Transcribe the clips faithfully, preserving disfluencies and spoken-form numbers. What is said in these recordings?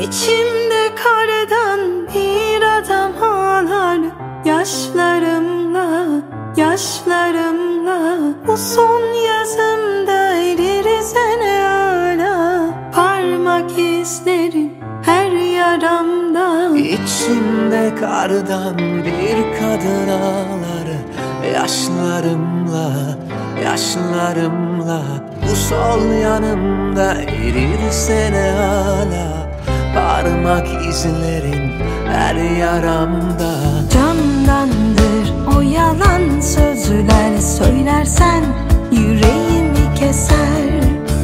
İçimde kardan bir adam ağlar, yaşlarımla, yaşlarımla. Bu son yazımda eririz ne hala, parmak izlerim her yaramda. İçimde kardan bir kadın ağlar, yaşlarımla, yaşlarımla. Bu sol yanımda erirse ne hala, parmak izlerin her yaramda. Candandır o yalan sözler, söylersen yüreğimi keser.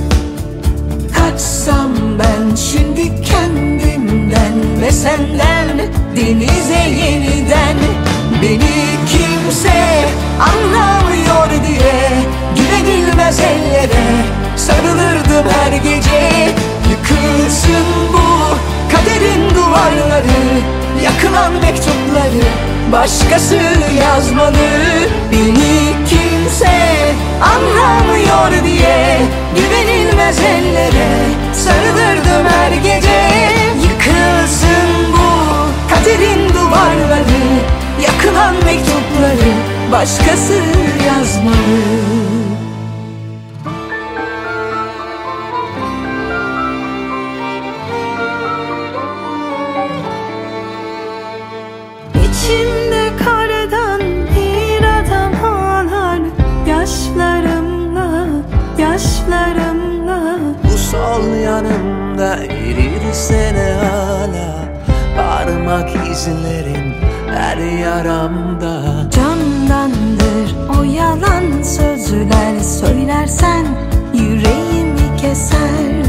Kaçsam ben şimdi kendimden ve senden, denize yeniden. Beni kimse anlamıyor diye güvenilmez ellere sarılırdım her gece. Yıkılsın bu kaderin duvarları, yakılan mektupları başkası yazmalı. Beni kimse anlamıyor diye güvenilmez ellere sarılırdım her gece. Yıkılsın bu kaderin duvarları, yakılan mektupları başkası yazmalı. İçimde kardan bir adam ağlar, yaşlarımla, yaşlarımla. Bu sol yanımda erirse ne hala, parmak izlerin her yaramda. Candandır o yalan sözler, söylersen yüreğimi keser.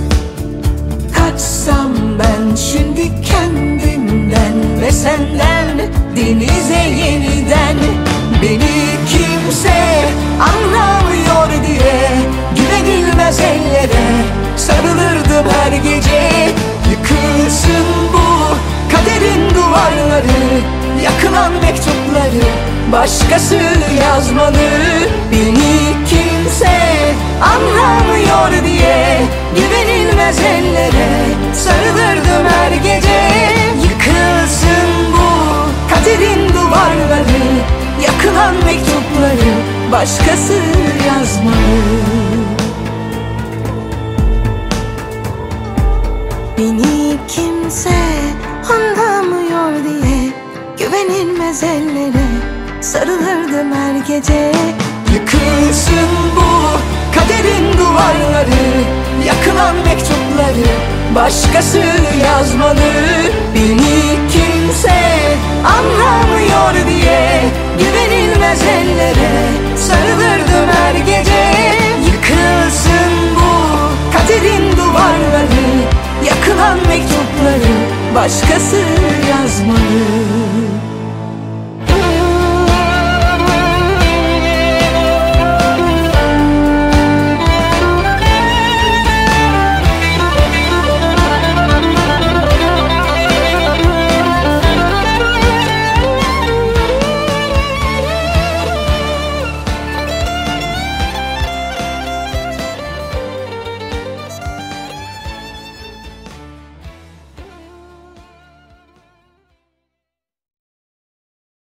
Kaçsam ben şimdi kendimden ve senden, denize yeniden. Beni kimse anlamıyor diye güvenilmez ellere sarılırdım her gece. Yıkılsın bu kaderin duvarları, yakılan mektupları başkası yazmalı. Beni kimse anlamıyor diye güvenilmez ellere sarılırdım her gece. Yıkılsın bu kaderin duvarları, yakılan mektupları başkası yazmalı. Beni kimse anlamıyor diye güvenilmez ellere sarılırdım her gece. Yıkılsın bu kaderin duvarları, yakılan mektupları başkası yazmalı. Beni kimse anlamıyor diye güvenilmez ellere sarılırdım her gece.